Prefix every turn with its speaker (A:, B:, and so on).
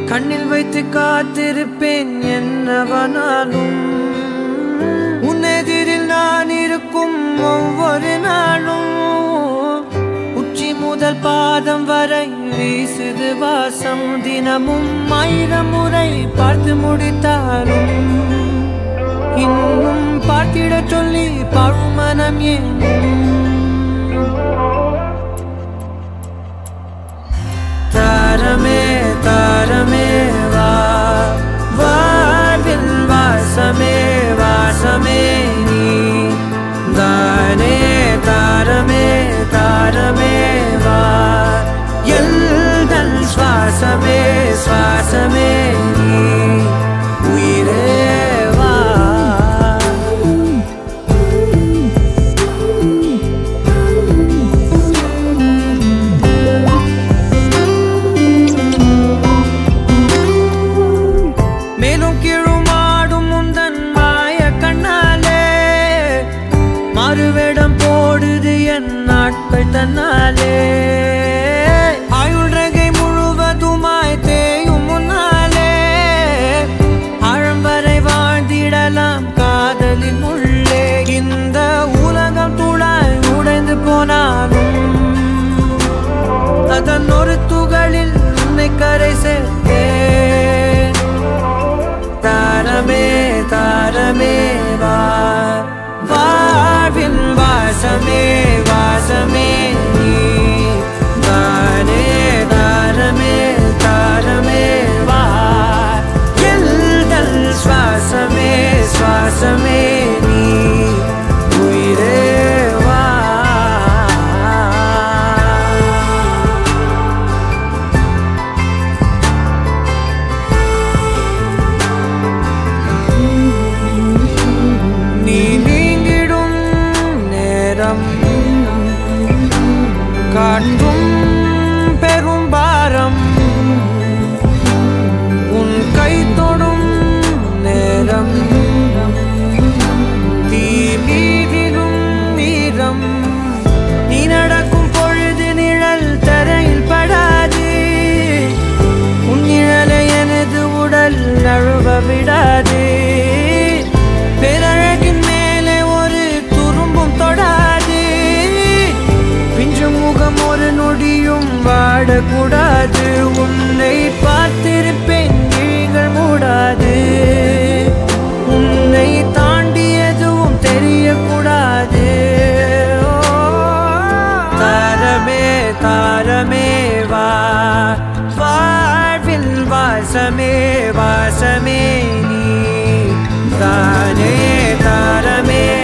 A: கண்ணில் வைத்து காத்திருப்பேன் என்னவனாலும் உன்னெதிரில் நான் இருக்கும் ஒவ்வொரு நாளும் உச்சி முதல் பாதம் வரை வீசுது வாசம் தினமும் 1000 முறை பார்த்து முடித்தாலும் இன்னும் பார்த்திட சொல்லி பழுமனம் ஏன் தாரமே தாரமே வா வாழ்வில் வாசமே வாசமே நீ தானே தாரமே தாரமே வா எல்தல் சுவாசமே சுவாசமே நீ உயிரே வா மேலும் கீழுமாடும் முந்தன் மாய கண்ணாலே மாறுவேடம் போடுது என் நாட்கள் தன்னாலே ஆயுள் ரகை முழுவதுமாய் தேயும் முன்னாலே ஆழம் வரை வாழ்ந்திடலாம் காதலின் உள்ளே இந்த உலகம் துளாய் உடைந்து போனாலும் அதன் ஒரு துகளில் உன்னை கரை சேர்த்தேன் தாரமே தாரமே வா வாழ்வில் வாசமே வாசமே நீ தானே தாரமே தாரமே வா எல்தல் சுவாசமே சுவாசமே நீ உயிரே வா நீ நீங்கிடும் நேரம் காற்றும் பெரும் பாரம் உன் கை தொடும் நேரம் தீ மீதிடும் வீரம் நீ நடக்கும் பொழுது நிழல் தரையில் படாது உன் நிழலை எனது உடல் நழுவ விடாது பேரழகின் மேலே ஒரு துரும்பும் தொடாது பிஞ்சு முகம் ஒரு நொடியும் வாடக்கூடாது உன்னை பார்த்திருப்பேன் விழிகள் மூடாது உன்னை தாண்டி எதுவும் தெரியக்கூடாது தாரமே தாரமே வா வாழ்வில் வாசமே வாசமே நீ தானே தாரமே